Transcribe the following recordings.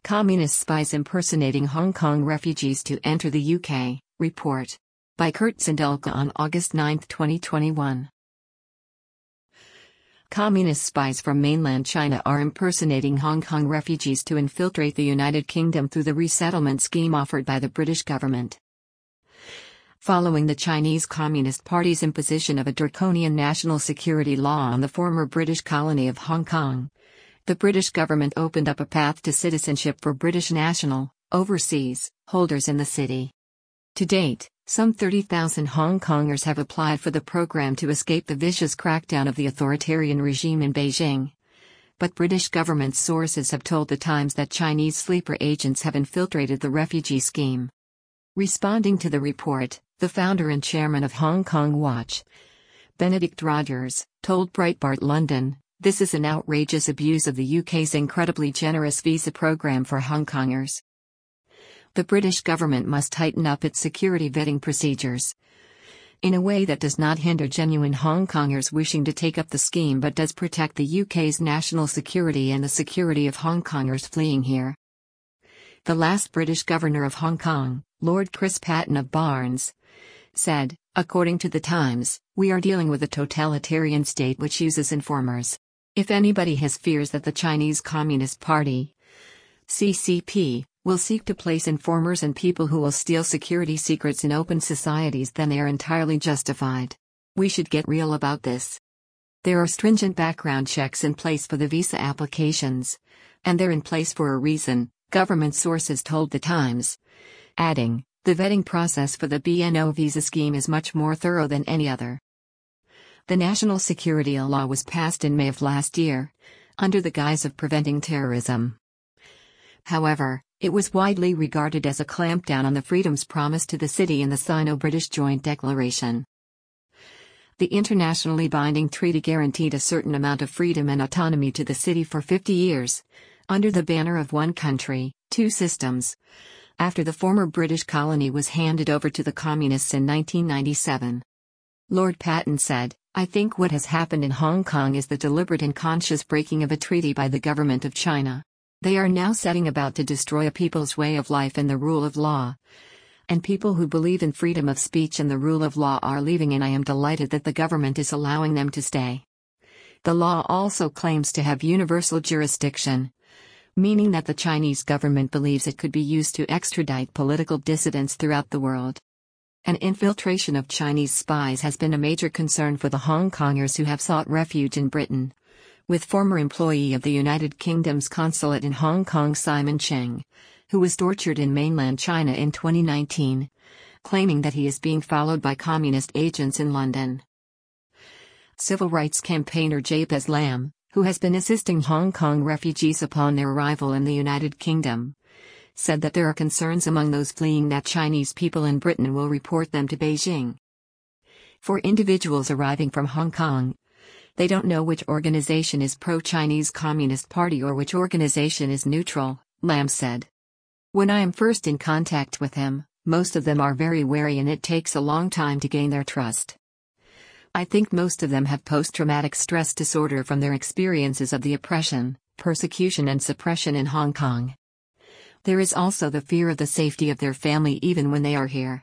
Communist spies impersonating Hong Kong refugees to enter the UK, report. By Kurt Zindelka on August 9, 2021. Communist spies from mainland China are impersonating Hong Kong refugees to infiltrate the United Kingdom through the resettlement scheme offered by the British government. Following the Chinese Communist Party's imposition of a draconian national security law on the former British colony of Hong Kong, the British government opened up a path to citizenship for British national, overseas, holders in the city. To date, some 30,000 Hong Kongers have applied for the program to escape the vicious crackdown of the authoritarian regime in Beijing. But British government sources have told The Times that Chinese sleeper agents have infiltrated the refugee scheme. Responding to the report, the founder and chairman of Hong Kong Watch, Benedict Rogers, told Breitbart London, "This is an outrageous abuse of the UK's incredibly generous visa program for Hong Kongers. The British government must tighten up its security vetting procedures in a way that does not hinder genuine Hong Kongers wishing to take up the scheme but does protect the UK's national security and the security of Hong Kongers fleeing here." The last British governor of Hong Kong, Lord Chris Patten of Barnes, said, according to The Times, "We are dealing with a totalitarian state which uses informers. If anybody has fears that the Chinese Communist Party, CCP, will seek to place informers and people who will steal security secrets in open societies, then they are entirely justified. We should get real about this. There are stringent background checks in place for the visa applications, and they're in place for a reason," government sources told The Times, adding, "The vetting process for the BNO visa scheme is much more thorough than any other." The national security law was passed in May of last year, under the guise of preventing terrorism. However, it was widely regarded as a clampdown on the freedoms promised to the city in the Sino-British Joint Declaration. The internationally binding treaty guaranteed a certain amount of freedom and autonomy to the city for 50 years, under the banner of one country, two systems, after the former British colony was handed over to the Communists in 1997. Lord Patten said, "I think what has happened in Hong Kong is the deliberate and conscious breaking of a treaty by the government of China. They are now setting about to destroy a people's way of life and the rule of law. And people who believe in freedom of speech and the rule of law are leaving, and I am delighted that the government is allowing them to stay." The law also claims to have universal jurisdiction, meaning that the Chinese government believes it could be used to extradite political dissidents throughout the world. An infiltration of Chinese spies has been a major concern for the Hong Kongers who have sought refuge in Britain, with former employee of the United Kingdom's consulate in Hong Kong Simon Cheng, who was tortured in mainland China in 2019, claiming that he is being followed by communist agents in London. Civil rights campaigner Jabez Lam, who has been assisting Hong Kong refugees upon their arrival in the United Kingdom, said that there are concerns among those fleeing that Chinese people in Britain will report them to Beijing. For individuals arriving from Hong Kong, they don't know which organization is pro-Chinese Communist Party or which organization is neutral, Lam said. "When I am first in contact with him, most of them are very wary and it takes a long time to gain their trust. I think most of them have post-traumatic stress disorder from their experiences of the oppression, persecution and suppression in Hong Kong. There is also the fear of the safety of their family even when they are here."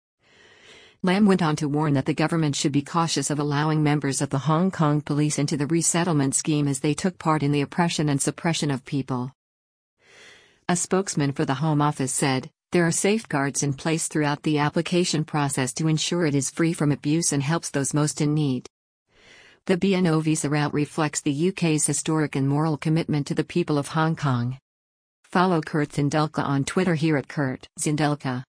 Lam went on to warn that the government should be cautious of allowing members of the Hong Kong police into the resettlement scheme as they took part in the oppression and suppression of people. A spokesman for the Home Office said, "There are safeguards in place throughout the application process to ensure it is free from abuse and helps those most in need." The BNO visa route reflects the UK's historic and moral commitment to the people of Hong Kong. Follow Kurt Zindelka on Twitter here at Kurt Zindelka.